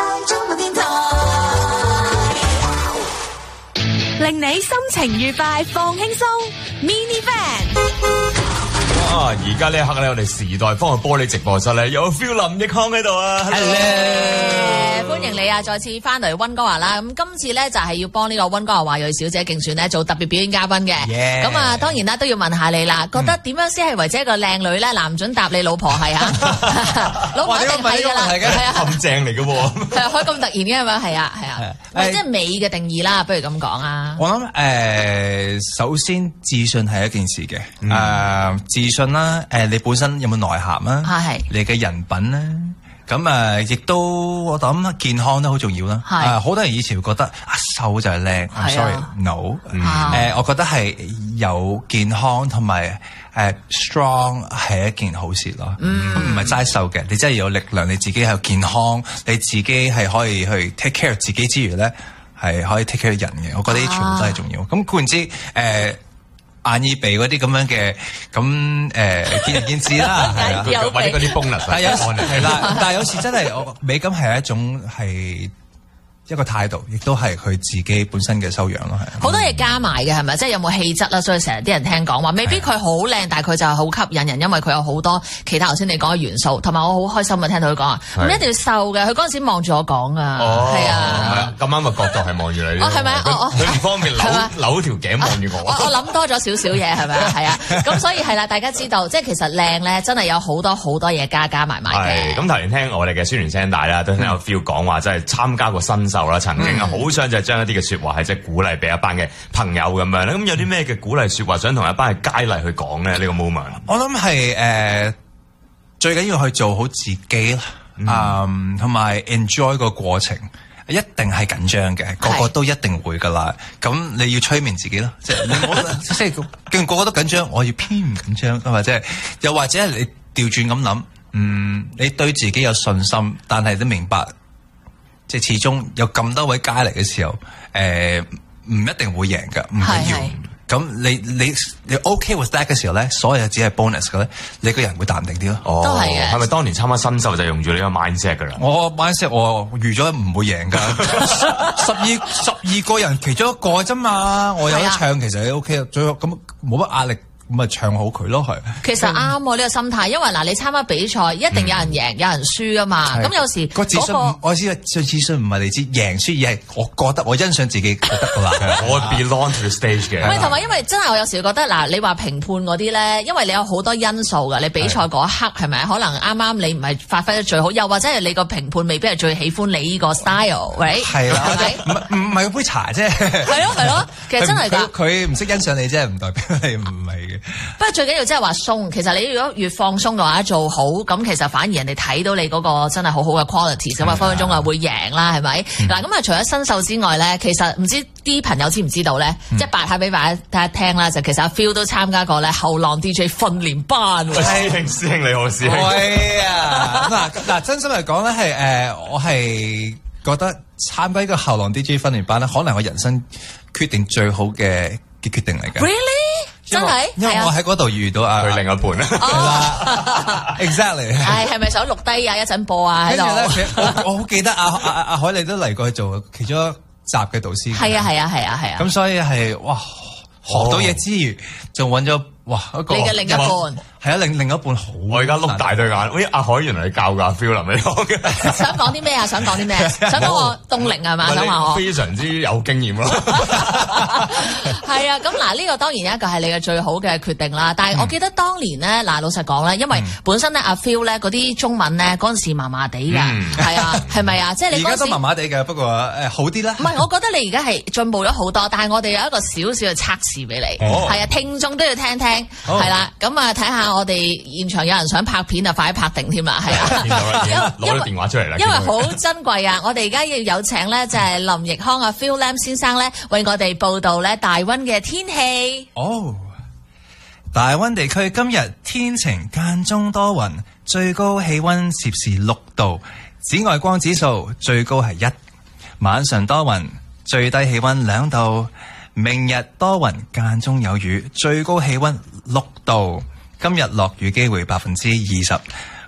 S7: 令你心情愉快放輕鬆 ，Mini Van。
S5: 啊！而家呢一刻咧，我哋時代方嘅玻璃直播室咧，有 feel 林奕匡喺度啊
S4: ！Hello， 歡迎你啊！再次翻嚟溫哥華啦。咁今次咧就係要幫呢個溫哥華華裔小姐競選咧做特別表演嘉賓嘅。咁
S5: Yeah.
S4: 啊，當然啦都要問下你啦，覺得點樣先係為之一個靚女咧？男準答你老婆係嚇，老婆一定係㗎啦，係啊，
S5: 咁正嚟嘅喎，
S4: 係啊，可以咁突然嘅係咪？係啊，係啊，即係美嘅定義啦，不如咁講啊。
S6: 我諗誒、呃，首先自信係一件事嘅，誒、嗯呃、自信啦，誒、呃、你本身有冇內涵啊？係你嘅人品啦，咁啊亦都我諗健康都好重要啦。係啊，好多人以前會覺得啊瘦就係靚 ，I'm sorry，no， 誒、嗯呃、我覺得係有健康同埋誒 strong 係一件好事咯。嗯，唔係齋瘦嘅，你真係有力量，你自己係健康，你自己係可以去 take care 自己之餘咧，係可以 take care 人嘅。我覺得呢啲全部都係重要。咁固然之誒。呃眼耳鼻嗰啲咁樣嘅，咁誒、呃、見仁見智啦，係啊，
S5: 或者嗰啲 bonus
S6: 但係有係啦，但係有時真係我美感係一種係一個態度，亦都係佢自己本身嘅修養咯，係。
S4: 好多嘢加埋嘅係咪？即係有冇氣質啦？所以成日啲人聽講話，未必佢好靚，但係佢就係好吸引人，因為佢有好多其他頭先你講嘅元素。同埋我好開心啊，聽到佢講啊，唔一定要瘦嘅。佢嗰陣時望住我講啊，係啊，
S5: 咁啱嘅角度係望住你。
S4: 哦，係咪啊？
S5: 佢唔方便扭扭條頸望住我。
S4: 我我諗多咗少少嘢係咪啊？係啊，咁所以係啦，大家知道，即係其實靚咧，真係有好多好多嘢加加埋埋嘅。
S5: 咁頭先聽我哋嘅宣傳聲帶啦，都聽有 feel 講話，即係參加過新秀啦，曾經啊。好想就係將一啲嘅説話係即係鼓勵俾一班嘅朋友咁樣咧，咁有啲咩嘅鼓勵説話想同一班嘅佳麗去講咧？呢、呢個 moment，
S6: 我諗係誒最緊要去做好自己啦，嗯，同埋 enjoy 個過程，一定係緊張嘅，個個都一定會噶啦。咁你要催眠自己咯，即係你冇即係既然個個都緊張，我要偏唔緊張，或者係又或者係你調轉咁諗，嗯，你對自己有信心，但係都明白。即係始終有咁多位佳麗嘅時候，誒、呃、唔一定會贏㗎，唔緊要。咁你你你 OK with that 嘅時候咧，所有只係 bonus 嘅咧，你個人會淡定啲咯。
S5: 哦，都係嘅。係咪當年參加新秀就用住呢個 mindset 㗎啦？我
S6: mindset 我預咗唔會贏㗎，十二十二個人其中一個啫嘛，我有得唱其實係 OK 啊，最後咁冇乜壓力。咁咪唱好佢咯，係。其實啱喎呢個心態，因為嗱，你參加比賽一定有人贏，有人輸噶嘛。咁有時個自信，我知最自信唔係嚟自贏輸，而係我覺得我欣賞自己就得噶啦。
S5: 我 belong to the stage 嘅。
S4: 唔係同埋，因為真係我有時覺得嗱，你話評判嗰啲咧，因為你有好多因素㗎。你比賽嗰一刻係咪？可能啱啱你唔係發揮得最好，又或者係你個評判未必係最喜歡你呢個 style，喂？係啦，
S6: 唔唔係杯茶啫。
S4: 係咯係咯，其實真係㗎。
S6: 佢唔識欣賞你啫，唔代表你唔係嘅。
S4: 不過最緊要即係話鬆，其實你如果越放鬆嘅話做好，咁其實反而人哋睇到你嗰個真係好好嘅 quality， 咁啊分分鐘啊會贏啦，係咪？嗱咁啊除咗新秀之外咧，其實唔知啲朋友知唔知道咧，嗯、即係八下俾大家聽啦，就其實阿 Phil 都參加過咧後浪 D J 訓練班。
S5: 師兄師兄你好，師兄。
S6: 係啊，嗱嗱真心嚟講咧係誒，我係覺得參加呢個後浪 D J 訓練班咧，可能我人生決定最好嘅嘅決定嚟嘅。Really？真係，因為我喺嗰度遇到啊
S5: 佢另一半
S6: 啦，exactly。
S4: 係係咪想錄低啊？一陣播啊喺度。
S6: 我好記得阿阿阿海麗都嚟過去做其中一集嘅導師。
S4: 係啊係啊係啊係啊。
S6: 咁所以係哇，學到嘢之餘，仲揾咗哇一個。
S4: 你嘅另一半。
S6: 係啊，另另一半好。
S5: 我而家碌大對眼，喂，阿海原來你教㗎 Phil 林你講嘅。
S4: 想講啲咩啊？想講啲咩？想講我凍齡係嘛？想話我
S5: 非常之有經驗咯。
S4: 係啊，咁嗱呢個當然一個係你嘅最好嘅決定啦。但係我記得當年咧，嗱老實講咧，因為本身咧阿 Phil 咧嗰啲中文咧嗰陣時麻麻地㗎，係啊，係咪啊？即係你
S6: 而家都麻麻地嘅，不過誒好啲啦。
S4: 唔係，我覺得你而家係進步咗好多，但係我哋有一個少少嘅測試俾你，係啊，聽眾都要聽聽，係啦，咁啊睇下。我哋現場有人想拍片啊，快啲拍定添啦，係啊，
S5: 攞咗電話出嚟啦，
S4: 因為好珍貴啊！我哋而家要有請咧，就係林奕匡啊 Phil Lam 先生咧，為我哋報道咧大溫嘅天氣。
S6: 哦，大溫地區今日天晴間中多雲，最高氣溫攝氏六度，紫外光指數最高係一，晚上多雲，最低氣溫兩度。明日多雲間中有雨，最高氣溫六度。今日落雨機會百分之二十，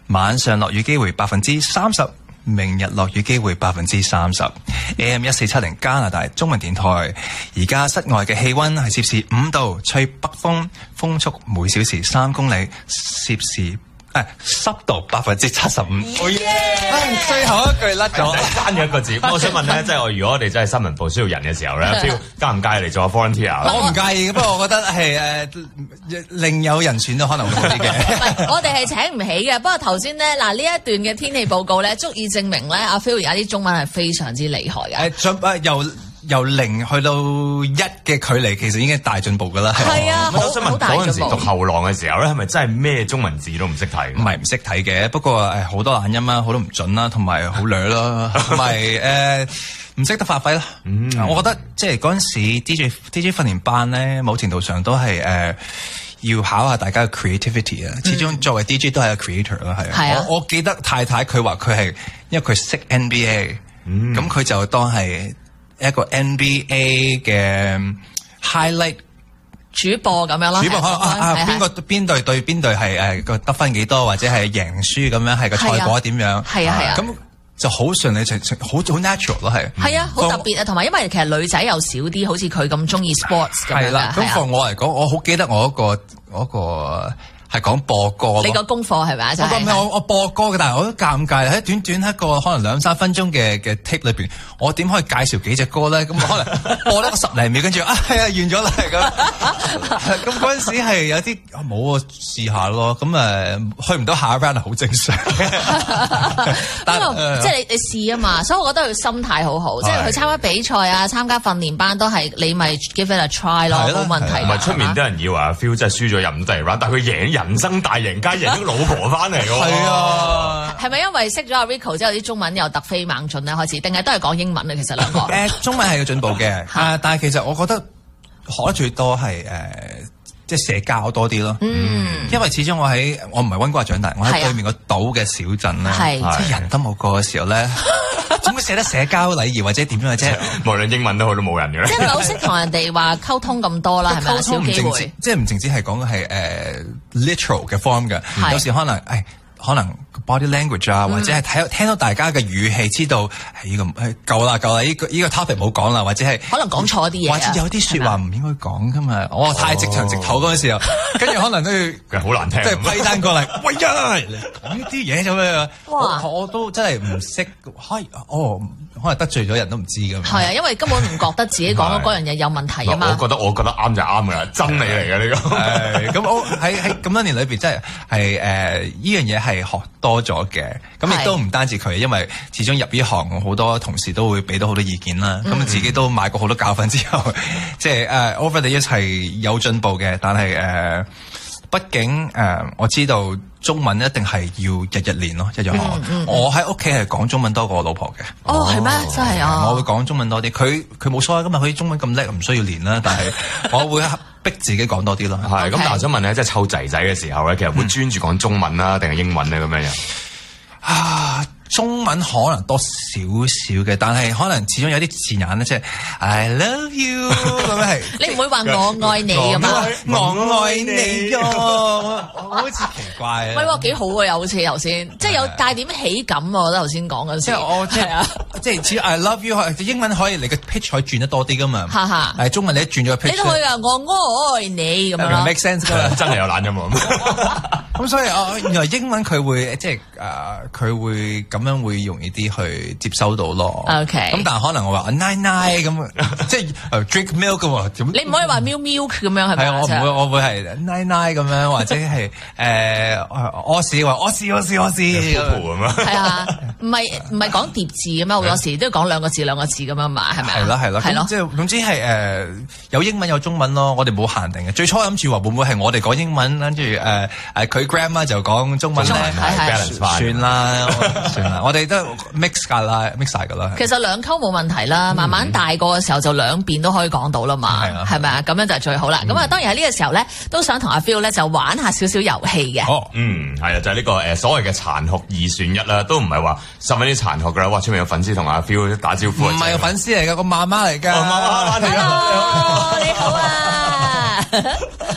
S6: 晚上落雨機會百分之三十，明日落雨機會百分之三十。A M 一四七零加拿大中文電台，而家室外嘅氣溫係攝氏五度，吹北風，風速每小時三公里，攝氏。誒，濕度百分之七十五。最後一句甩咗，
S5: 爭咗一個字。我想問咧，即係我如果我哋真係新聞部需要人嘅時候咧，Phil介唔介意嚟做下 volunteer？
S6: 我唔介意，不過我覺得係誒另有人選都可能會好啲嘅。
S4: 唔係，我哋係請唔起嘅。不過頭先咧，嗱呢一段嘅天氣報告咧，足以證明咧，阿 Phil 而家啲中文係非常之厲害嘅。
S6: 誒，進誒由。由零去到一嘅距離，其實已經大進步㗎啦。
S4: 係啊，
S5: 我想問嗰陣時讀後浪嘅時候咧，係咪真係咩中文字都唔識睇？
S6: 唔係唔識睇嘅，不過誒好多懶音啦，好多唔準啦，同埋好掠啦，同埋誒唔識得發揮啦。嗯，我覺得即係嗰陣時 D J D J 訓練班咧，某程度上都係誒、呃、要考下大家嘅 creativity 啊。始終作為 D J 都係個 creator 啦，係啊。係啊。我我記得太太佢話佢係因為佢識 N B A，咁佢、嗯、就當係一個 N B A 嘅 highlight
S4: 主播咁樣啦，
S6: 主播可能啊啊邊個邊隊對邊隊係誒個得分幾多，或者係贏輸咁樣，係個賽果點樣？係啊係啊，咁就好順理成章，好好 natural 咯，係。係啊，好特別啊，同埋因為其實女仔又少啲，好似佢咁中意 sports 咁樣。係啦，咁放我嚟講，我好記得我嗰個嗰個。係講播歌咯，你個功課係咪啊？就係、我我我播歌嘅，但係我都尷尬喺短短一個可能兩三分鐘嘅嘅 tape 裏邊，我點可以介紹幾隻歌咧？咁可能播得個十零秒，跟住啊係啊完咗啦咁。咁嗰陣時係有啲冇啊，試下咯。咁誒去唔到下一 round 係好正常。
S4: 但係、呃、即係你你試啊嘛，所以我覺得佢心態好好，即係佢參加比賽啊、參加訓練班都係你咪 give it a try 咯，冇問題。
S5: 唔係出面啲人以為阿 Phil 真係輸咗入唔到第二 round，但係佢贏人。人生大贏家，贏咗老婆翻嚟喎。係啊，係咪因為識咗阿 Rico 之後啲中文又突飛猛進咧？開始定係都係講英文啊？其實兩個誒
S6: 中文係有進步嘅，啊，但係其實我覺得學得最多係誒即係社交多啲咯。嗯，因為始終我喺我唔係溫哥華長大，我喺對面個島嘅小鎮咧，即係人都冇過嘅時候咧。點會寫得社交禮儀或者點樣嘅啫？
S5: 無論英文都好，都冇人嘅。
S4: 即係唔係好識同人哋話溝通咁多啦，係咪啊？少機會。
S6: 即係唔淨止係講係誒 literal 嘅 form 嘅，有時可能誒可能 body language 啊，或者係睇聽到大家嘅語氣，知道係呢個誒夠啦夠啦，呢個呢個 topic 冇講啦，或者係
S4: 可能講錯啲嘢，
S6: 或者有啲説話唔應該講噶嘛。我太直腸直肚嗰陣時候，跟住可能都要
S5: 好難聽，
S6: 即係批單過嚟，喂呀講呢啲嘢做咩啊？哇！我都真係唔識，係哦。可能得罪咗人都唔知㗎嘛。係
S4: 啊，因為根本唔覺得自己講嗰樣嘢有問題啊嘛。
S5: 我覺得我覺得啱就啱㗎啦，真理嚟嘅呢個。
S6: 係咁，我喺喺咁多年裏邊，真係係誒呢樣嘢係學多咗嘅。咁亦都唔單止佢，因為始終入呢行好多同事都會俾到好多意見啦。咁、嗯、自己都買過好多教訓之後，即係誒、uh, over the years 係有進步嘅。但係誒、uh, 畢竟誒、uh, 我知道。中文一定係要日日練咯，日日學。嗯嗯、我喺屋企係講中文多過我老婆嘅。
S4: 哦，係咩？真係啊！
S6: 我會講中文多啲。佢佢冇所謂，今日佢中文咁叻，唔需要練啦。但係我會逼自己講多啲咯。
S5: 係咁，但係我想問咧，即係湊仔仔嘅時候咧，其實會專注講中文啦，定係英文咧咁樣樣？
S6: 啊！中文可能多少少嘅，但係可能始終有啲字眼咧，即係 I love you 咁樣係。
S4: 你唔會話我愛你㗎嘛？
S6: 我愛你呀，好似奇怪啊！
S4: 唔係喎，幾好喎，又好似頭先，即係有帶點喜感喎。我覺得頭先講嗰時，
S6: 即係我即係啊，即係似 I love you，英文可以你嘅 pitch 可以轉得多啲㗎嘛。哈哈，係中文你一轉咗個 pitch，
S4: 你都可以話我愛你咁樣咯。
S6: make sense 㗎，
S5: 真係有懶音喎。
S6: 咁所以啊，原來英文佢會即係誒，佢會咁樣會容易啲去接收到咯。
S4: OK。
S6: 咁但係可能我話奶奶咁，即係 drink milk 嘅喎。
S4: 你唔可以話 milk milk 咁樣係咪？
S6: 係啊，我唔會，我會係奶奶咁樣，或者係誒屙屎話屙屎屙屎屙屎咁啊。
S4: 係啊，唔係唔係講疊字咁樣，好多時都要講兩個字兩個字咁樣嘛，係咪啊？
S6: 係咯係咯係咯。即係總之係誒有英文有中文咯，我哋冇限定嘅。最初諗住話會唔會係我哋講英文，跟住誒誒佢 grandma 就講中文咧，算啦算啦，我哋都 mix 㗎啦 mix 曬㗎啦。
S4: 其實兩溝冇問題啦，慢慢大個嘅時候就兩邊都可以講到啦嘛，係咪啊？咁樣就係最好啦。咁啊當然喺呢個時候咧，都想同阿 Phil 咧就玩下少少遊戲嘅。
S5: 哦，嗯，係啊，就係呢個誒所謂嘅殘酷二選一啦，都唔係話十分之殘酷㗎啦。哇，出面有粉絲同阿 Phil 打招呼，
S6: 唔係粉絲嚟㗎，個媽媽嚟㗎。
S5: 媽媽嚟㗎。
S4: Hello，你好啊。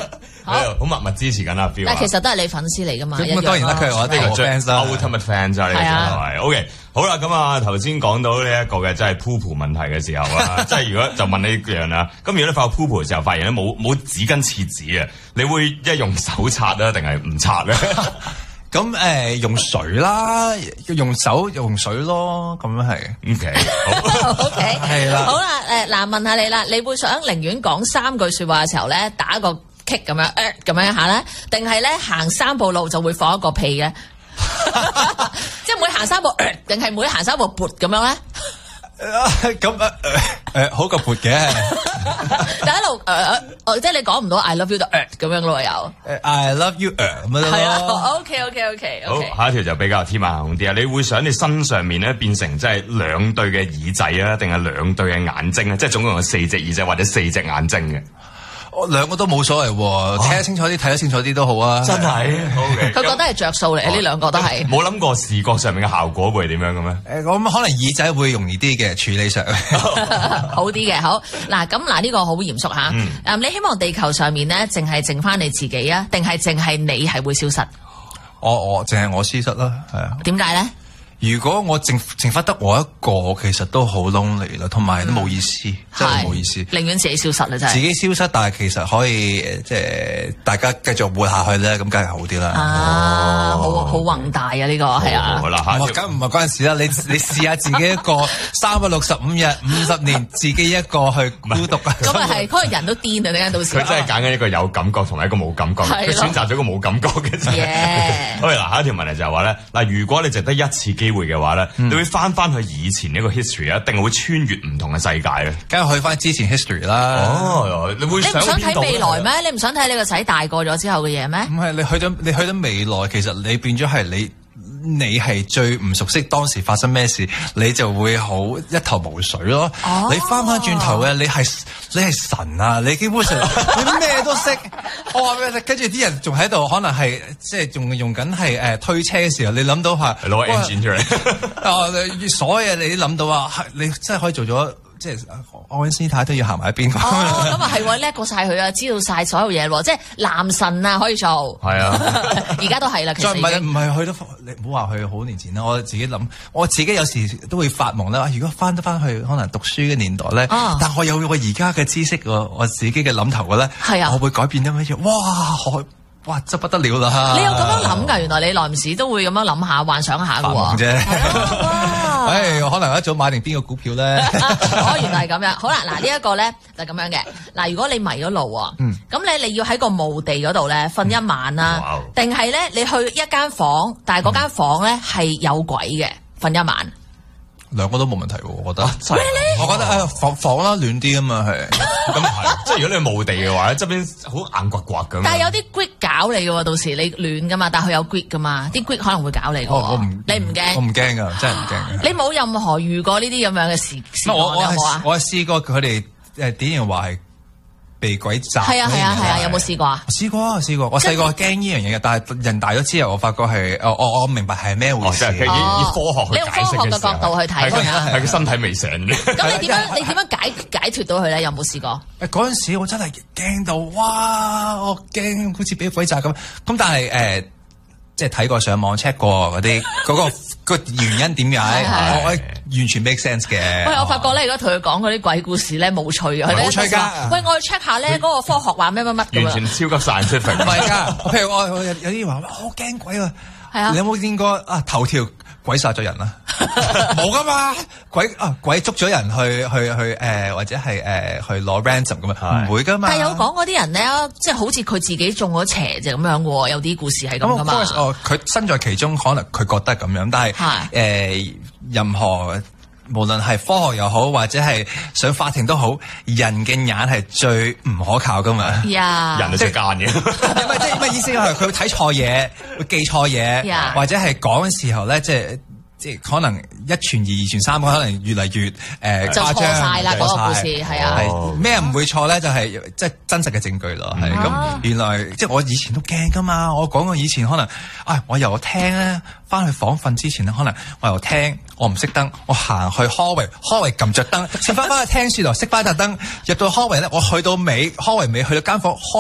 S4: 好
S5: 好默默支持緊阿 Phil。
S4: 但其實都係你粉絲嚟㗎嘛。
S6: 咁當然啦，佢係我哋個 fans 啦
S5: ，ultimate fans 啊，呢個就係 OK。好啦，咁啊頭先講到呢一個嘅真係 poop 問題嘅時候啊，即係如果就問呢樣啦，咁如果你發覺 poop 嘅時候發現咧冇冇紙巾廁紙啊，你會一用手擦啊，定係唔擦咧？
S6: 咁誒、呃、用水啦，用手用水咯，咁樣係。
S5: O K， 好
S4: ，O K，
S6: 係啦。
S4: 好啦，誒嗱，問下你啦，你會想寧願講三句説話嘅時候咧，打個 kick 咁樣，咁、呃、樣一下咧，定係咧行三步路就會放一個屁嘅？即係每行三步，定、呃、係每行三步撥咁樣咧？
S6: 咁誒誒好過撥嘅，
S4: 但一路誒誒，即係你講唔到 I love you 就誒咁樣咯又。
S6: 誒 I love you 誒咁樣咯。
S4: 係啊 ，OK OK OK OK。
S5: 好，下一條就比較天馬行空啲啊！你會想你身上面咧變成即係兩對嘅耳仔啊，定係兩對嘅眼睛啊？即係總共有四隻耳仔或者四隻眼睛嘅。
S6: 我兩個都冇所謂喎，睇得清楚啲，睇得清楚啲都好啊！
S5: 真係，佢
S4: 覺得係着數嚟，呢兩個都係。
S5: 冇諗過視覺上面嘅效果會係點樣嘅咩？
S6: 誒，咁可能耳仔會容易啲嘅處理上，
S4: 好啲嘅。好嗱，咁嗱呢個好嚴肅嚇。誒，你希望地球上面咧，淨係剩翻你自己啊，定係淨係你係會消失？
S6: 我我淨係我消失啦，係啊。
S4: 點解咧？
S6: 如果我剩剩翻得我一個，其實都好 lonely 啦，同埋都冇意思，嗯、真係冇意思。寧願自己消失啦，真係。自己消失，但係其實可以即係大家繼續活下去咧，咁梗係好啲啦。
S4: 啊，哦、好好宏大啊！呢、呢個係啊。
S5: 好啦，
S6: 唔係咁唔係嗰陣時啦，你你試下自己一個三百六十五日五十年，自己一個去孤獨啊。
S4: 咁咪係，嗰個人都癲啊！點解到時？
S5: 佢真係揀緊一個有感覺同埋一個冇感覺，佢選擇咗個冇感覺嘅啫。好嗱，下一條問題就係話咧，嗱，如果你淨得一次機會嘅話咧，嗯、你會翻翻去以前一個 history 啊，定係會穿越唔同嘅世界咧？
S6: 梗係去翻之前 history 啦。
S5: 哦，你會想
S4: 你唔想睇未來咩？你唔想睇你個仔大個咗之後嘅嘢咩？
S6: 唔係，你去咗你去咗未來，其實你變咗係你。你係最唔熟悉當時發生咩事，你就會好一頭霧水咯。哦、你翻翻轉頭嘅，你係你係神啊！你基本上你咩都識。我話俾你聽，跟住啲人仲喺度，可能係即係仲用緊係誒推車嘅時候，你諗到係
S5: 攞 engine 出嚟。
S6: 啊，所有嘢你諗到啊，你真係可以做咗。即係愛因斯坦都要行埋一邊。
S4: 哦，咁啊係，叻過晒佢啊，知道晒所有嘢喎，即係男神啊可以做。係啊，而家都係啦。其實
S6: 再唔係唔係去到你唔好話去好年前啦，我自己諗，我自己有時都會發夢啦。如果翻得翻去可能讀書嘅年代咧，啊、但我有我而家嘅知識，我自己嘅諗頭嘅咧，係啊，我會改變咗乜嘢？哇！哇！真不得了啦！
S4: 你有咁樣諗㗎？原來你耐唔時都會咁樣諗下、幻想下㗎喎。
S6: 啫。唉，可能一早買定邊個股票咧？
S4: 哦，原來係咁樣。好啦，嗱呢一個咧就咁樣嘅。嗱，如果你迷咗路喎，咁你你要喺個墓地嗰度咧瞓一晚啦，定係咧你去一間房，但係嗰間房咧係有鬼嘅，瞓一晚。
S6: 兩個都冇問題喎，我覺得。Really? 我覺得誒房房啦，暖啲啊嘛，係。
S5: 咁係，即係如果你墓地嘅話咧，側邊好硬刮刮咁。
S4: 但係有啲 grid 搞你嘅喎，到時你暖噶嘛，但係佢有 grid 噶嘛，啲 grid 可能會搞你嘅喎。
S6: 我唔，
S4: 你唔驚？
S6: 我唔驚噶，真係唔驚。
S4: 你冇任何遇過呢啲咁樣嘅事事
S6: 我我係
S4: 啊？
S6: 我係試過佢哋誒點樣話係被鬼襲。
S4: 係啊係啊係啊！有冇試過啊？
S6: 試過啊試過，我細個驚呢樣嘢嘅，但係人大咗之後，我發覺係我我我明白係咩回事。
S5: 以以科學去解釋嘅時候，
S4: 你用科學嘅角度去睇啊，
S5: 係佢身體未醒嘅。
S4: 咁你點樣你點樣解解脫到佢咧？有冇試過？
S6: 誒嗰陣時我真係驚到，哇！我驚好似俾鬼襲咁。咁但係誒，即係睇過上網 check 過嗰啲嗰個個原因點解，我完全 make sense 嘅。
S4: 喂，我發覺咧，如果同佢講嗰啲鬼故事咧，冇趣啊！
S6: 冇趣㗎。
S4: 喂，我去 check 下咧，嗰個科學話咩乜乜
S5: 完全超級散出嚟。
S6: 唔係㗎，譬如我我有有啲話好驚鬼啊！
S4: 係啊，
S6: 你有冇見過啊？頭條鬼殺咗人啊？冇噶嘛，鬼啊鬼捉咗人去去去誒、呃，或者係誒、呃、去攞 ransom 咁啊，唔會噶嘛。
S4: 但係有講嗰啲人咧，即係好似佢自己中咗邪就咁樣嘅喎，有啲故事係咁噶嘛。
S6: 哦，佢身在其中，可能佢覺得咁樣，但係誒、呃、任何無論係科學又好，或者係上法庭都好，人嘅眼係最唔可靠噶嘛。
S4: Yeah.
S5: 人係最奸嘅。
S6: 唔係即係咩意思？係佢會睇錯嘢，會記錯嘢，yeah. 或者係講嘅時候咧，即係。即係可能一傳二，二傳三，可能越嚟越誒、呃、
S4: 就錯晒啦，嗰個故事係啊，
S6: 咩唔會錯咧？就係即係真實嘅證據咯。係咁、嗯，原來即係我以前都驚噶嘛。我講過以前可能，啊，我由聽咧翻去房瞓之前咧，可能我由聽我唔熄燈，我行去 hallway，hallway 撳着燈，先翻翻去聽書台熄翻盞燈，入到 hallway 咧，我去到尾 hallway 尾去到間房開咗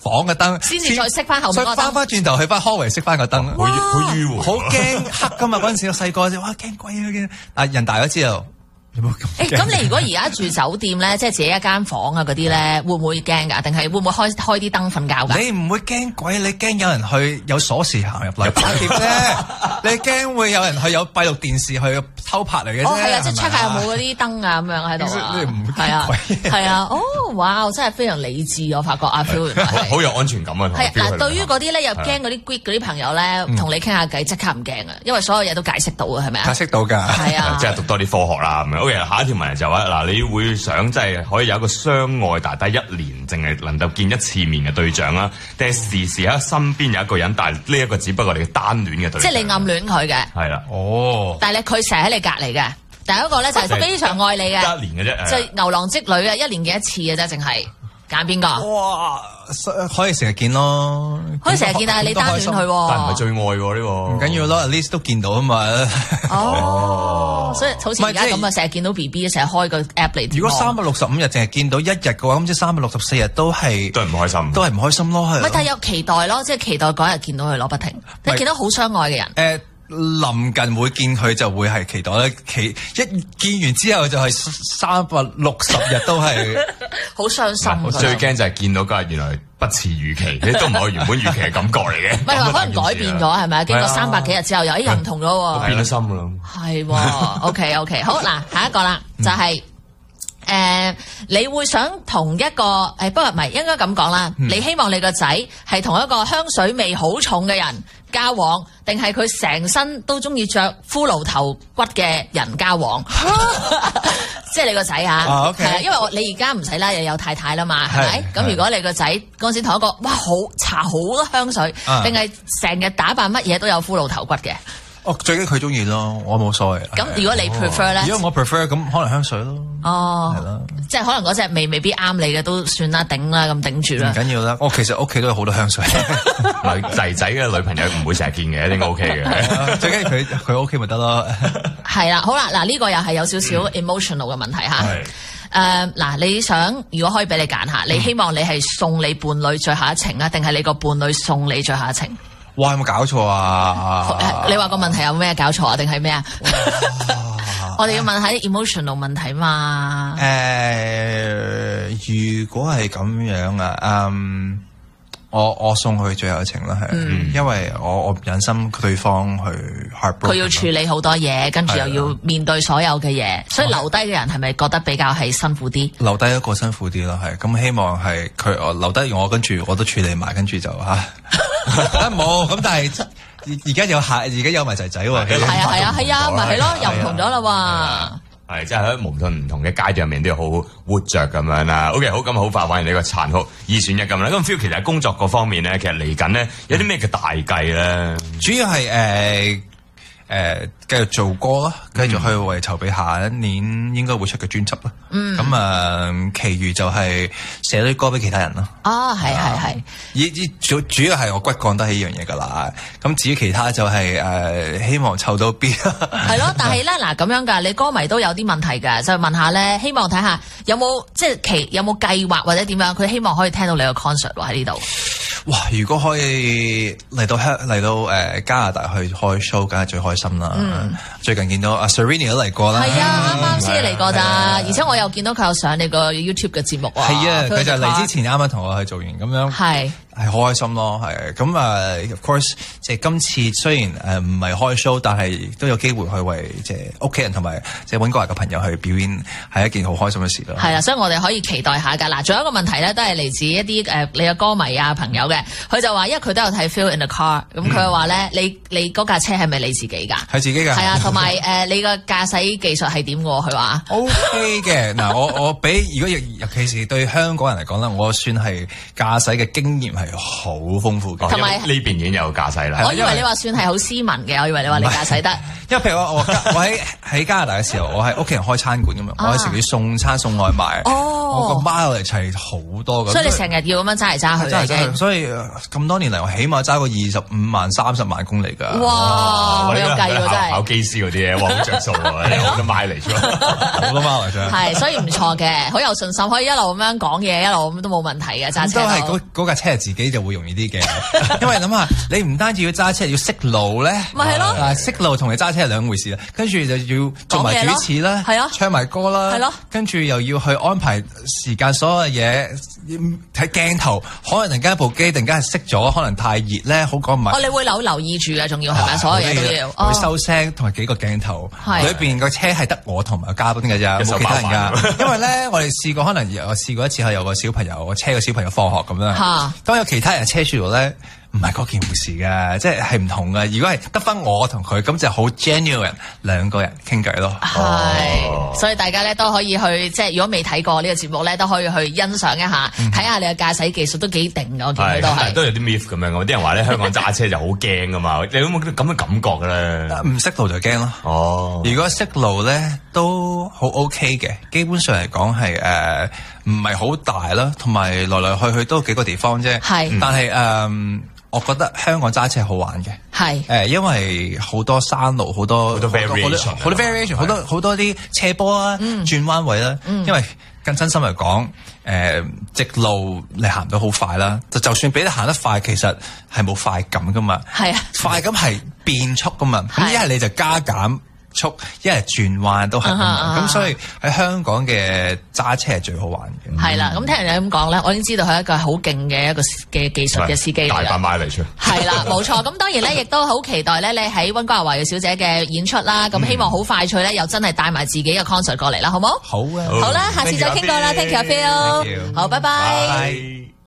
S6: 房嘅燈，
S4: 先至再熄翻後面嗰個燈，
S6: 再翻翻轉頭去翻 hallway 熄翻個燈，
S5: 好好迂迴，
S6: 好驚黑噶嘛！嗰陣時我細個就哇驚鬼啊驚！啊人大咗之後。
S4: 誒咁、欸、你如果而家住酒店咧，即係自己一間房啊嗰啲咧，會唔會驚㗎？定係會唔會開開啲燈瞓覺㗎？
S6: 你唔會驚鬼，你驚有人去有鎖匙行入嚟拍碟啫。你驚會有人去有閉路電視去偷拍嚟嘅啫。
S4: 哦，係啊，即係
S6: 係
S4: check 下有冇嗰啲燈啊咁樣喺度啊。
S6: 你唔會
S4: 係啊，
S6: 驚鬼。
S4: 係啊，哦，哇，真係非常理智，我發覺阿 Phil
S5: 好有安全感啊。
S4: 係嗱，對於嗰啲咧又驚嗰啲 Greek 嗰啲朋友咧，同你傾下偈即刻唔驚啊，因為所有嘢都解釋到啊，係咪啊？
S6: 解釋到㗎。
S4: 係啊，
S5: 即係讀多啲科學啦咁樣。OK，下一條問題就話嗱，你會想即係可以有一個相愛但係得一年淨係能夠見一次面嘅對象啦，定係時時喺身邊有一個人，但係呢一個只不過你嘅單戀嘅對象。
S4: 即係你暗戀佢嘅。
S5: 係啦。
S6: 哦。
S4: 但係佢成日喺你隔離嘅。第一個咧就係非常愛你嘅。
S5: 一年嘅啫。
S4: 即係牛郎織女嘅，一年見一次嘅啫，淨係。揀邊個？
S6: 哇！可以成日見咯，
S4: 可以成日見，但係你單戀佢喎，
S5: 但唔係最愛喎呢個。
S6: 唔緊要咯 ，at least 都見到啊嘛。
S4: 哦，所以好似而家咁啊，成日見到 B B， 成日開個 app 嚟。
S6: 如果三百六十五日淨係見到一日嘅話，咁即係三百六十四日都係
S5: 都係唔開心，
S6: 都係唔開心咯，係。
S4: 唔係，但係有期待咯，即係期待嗰日見到佢攞不停。你見到好相愛嘅人。
S6: 誒。臨近會見佢就會係期待咧，期一見完之後就係三百六十日都係
S4: 好傷心。
S5: 最驚就係見到嗰日原來不似預期，你都唔係原本預期嘅感覺嚟嘅。
S4: 唔係可能改變咗係咪啊？經過三百幾日之後，又誒又唔同咗喎。
S5: 變咗心㗎啦。
S4: 係，OK OK，好嗱，下一個啦，就係誒，你會想同一個誒，不過唔係應該咁講啦。你希望你個仔係同一個香水味好重嘅人交往，定係佢成身都中意着骷髏頭骨嘅人交往？即係你個仔嚇，係啊，因為我你而家唔使啦，又有太太啦嘛，係咪？咁如果你個仔嗰陣時同一個哇好搽好多香水，定係成日打扮乜嘢都有骷髏頭骨嘅？
S6: 哦，最緊佢中意咯，我冇所謂。
S4: 咁如果你 prefer 咧？
S6: 如果我 prefer 咁，可能香水咯。
S4: 哦，
S6: 係啦，
S4: 即係可能嗰隻味未必啱你嘅，都算啦，頂啦，咁頂住啦。
S6: 唔緊要啦，我其實屋企都有好多香水。
S5: 女仔仔嘅女朋友唔會成日見嘅，應該 OK 嘅。
S6: 最緊要佢佢 OK 咪得咯。
S4: 係啦，好啦，嗱呢個又係有少少 emotional 嘅問題嚇。誒嗱，你想如果可以俾你揀下，你希望你係送你伴侶最後一程啊，定係你個伴侶送你最後一程？
S6: 哇！有冇搞錯啊？
S4: 你話個問題有咩搞錯啊？定係咩啊？我哋要問下啲 emotional 問題嘛。
S6: 誒、呃，如果係咁樣啊，嗯，我我送佢最後一程啦，係，嗯、因為我我唔忍心對方去 heartbreak。佢
S4: 要處理好多嘢，跟住又要面對所有嘅嘢，所以留低嘅人係咪覺得比較係辛苦啲？
S6: 留低一個辛苦啲咯，係，咁希望係佢我留低我，跟住我都處理埋，跟住就嚇。冇咁，但係而家有下，而家有埋仔仔喎。係啊
S4: 係啊係啊，咪係咯，又唔同咗啦喎。
S5: 係，即係喺無論唔同嘅階段入面都要好好活着咁樣啦。OK，好，咁好快玩完呢個殘酷二選一咁啦。咁 feel 其實喺工作嗰方面咧，其實嚟緊咧有啲咩嘅大計咧？
S6: 主要係誒誒繼續做歌啦，繼續去為籌備下一年應該會出嘅專輯啦。嗯，咁啊，其餘就係寫啲歌俾其他人咯。
S4: 哦，係係係。
S6: 依依主主要係我骨幹得起呢樣嘢噶啦。咁至於其他就係、是、誒、呃、希望湊到邊。係
S4: 咯，但係咧嗱咁樣㗎，你歌迷都有啲問題㗎，就問下咧，希望睇下有冇即係其有冇計劃或者點樣，佢希望可以聽到你個 concert 喎喺呢度。
S6: 哇！如果可以嚟到香嚟到誒、呃、加拿大去開 show，梗係最開心啦。嗯、最近見到阿 Serrini 都嚟過啦。係
S4: 啊，啱啱先嚟過咋，啊、而且我又見到佢有上你個 YouTube 嘅節目喎。
S6: 係啊，佢就嚟之前啱啱同我去做完咁樣。係。係好開心咯，係咁啊 of course 即係今次雖然誒唔係開 show，但係都有機會去為即係屋企人同埋即係溫哥華嘅朋友去表演，係一件好開心嘅事咯。
S4: 係啊，所以我哋可以期待下㗎。嗱，仲有一個問題咧，都係嚟自一啲誒、呃、你嘅歌迷啊朋友嘅，佢就話因為佢都有睇 Feel in the Car，咁佢話咧，你你嗰架車係咪你自己㗎？
S6: 係自己㗎。係
S4: 啊，同埋誒你個駕駛技術係點㗎？佢話
S6: OK 嘅。嗱，我我比如果尤其是對香港人嚟講咧，我算係駕駛嘅經驗係好豐富嘅，
S4: 同埋
S5: 呢邊已經有駕駛啦。
S4: 我以為你話算係好斯文嘅，我以為你話你駕駛得。
S6: 因為譬如我我我喺喺加拿大嘅時候，我係屋企人開餐館咁樣，我係食啲送餐送外賣。哦，我個 mile 嚟齊好多嘅。
S4: 所以你成日要咁樣揸嚟揸去
S6: 揸嚟揸去。所以咁多年嚟，我起碼揸過二十五萬、三十萬公里㗎。
S4: 哇，好有計喎真係。
S5: 考機師嗰啲嘢，哇好着數喎，好多 mile 嚟咗，
S6: 好多 mile 嚟咗。
S4: 係，所以唔錯嘅，好有信心，可以一路咁樣講嘢，一路咁都冇問題嘅揸車。
S6: 都係嗰嗰架車係自己己就會容易啲嘅，因為諗下你唔單止要揸車，要識路咧，
S4: 咪係咯，
S6: 嗱識路同你揸車係兩回事啦。跟住就要做埋主持啦，係啊，唱埋歌啦，係咯，跟住又要去安排時間，所有嘢睇鏡頭，可能突然間部機突然間係熄咗，可能太熱咧，好講唔埋。
S4: 哦，你會留留意住嘅，仲要係咪？所有嘢都要
S6: 會收聲，同埋幾個鏡頭，裏邊個車係得我同埋嘉賓嘅咋，冇其他人㗎。因為咧，我哋試過可能我試過一次係有個小朋友，我車個小朋友放學咁樣，當有其他人車住度咧。唔係嗰件回事㗎，即係係唔同㗎。如果係得翻我同佢，咁就好 genuine 兩個人傾偈咯。
S4: 係，哦、所以大家咧都可以去，即係如果未睇過呢個節目咧，都可以去欣賞一下，睇下、嗯、你嘅駕駛技術都幾定㗎。我見佢都係。都有啲 myth 咁樣，有啲人話咧香港揸車就好驚㗎嘛，你有冇咁嘅感覺㗎咧？唔
S6: 識路就驚咯。哦，如果識路咧都好 OK 嘅，基本上嚟講係誒唔係好大啦，同埋來來去去都幾個地方啫。係是，但係誒。呃我覺得香港揸車好玩嘅，係誒是，因為好多山路，好多好多 variation，好多 variation，好多好多啲斜坡啊，嗯、轉彎位啦。嗯、因為更真心嚟講，誒、呃、直路你行到好快啦，就就算俾你行得快，其實係冇快感噶嘛。係啊，快感係變速噶嘛。咁一係你就加減速，一係轉彎都係咁，咁、uh huh. 所以喺香港嘅揸車係最好玩嘅。係啦、嗯，咁聽人哋咁講咧，我已經知道佢係一個好勁嘅一個嘅技術嘅司機嚟嘅。大把買嚟出。係啦，冇錯。咁當然咧，亦都好期待咧，你喺溫哥華華裔小姐嘅演出啦。咁希望好快脆咧，又真係帶埋自己嘅 concert 過嚟啦，好冇？好啊。好啦，下次再傾過啦。Thank you，Phil。好，拜拜。